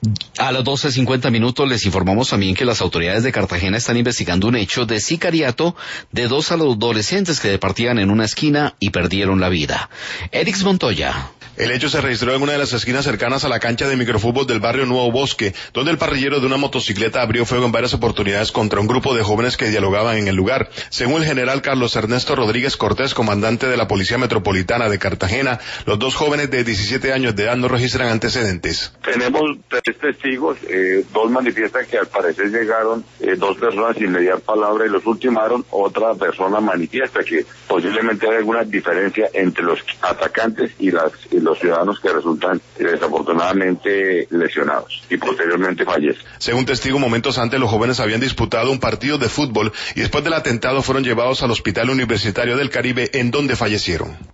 A las 12:50 les informamos también que las autoridades de Cartagena están investigando un hecho de sicariato de 2 adolescentes que departían en una esquina y perdieron la vida. Erix Montoya. El hecho se registró en una de las esquinas cercanas a la cancha de microfútbol del barrio Nuevo Bosque, donde el parrillero de una motocicleta abrió fuego en varias oportunidades contra un grupo de jóvenes que dialogaban en el lugar. Según el general Carlos Ernesto Rodríguez Cortés, comandante de la Policía Metropolitana de Cartagena, los 2 jóvenes de 17 años de edad no registran antecedentes. Tenemos 3 testigos, 2 manifiestan que al parecer llegaron 2 personas sin mediar palabra y los ultimaron. Otra persona manifiesta que posiblemente hay alguna diferencia entre los atacantes y los ciudadanos que resultan desafortunadamente lesionados y posteriormente fallecen. Según testigo, momentos antes los jóvenes habían disputado un partido de fútbol y después del atentado fueron llevados al Hospital Universitario del Caribe, en donde fallecieron.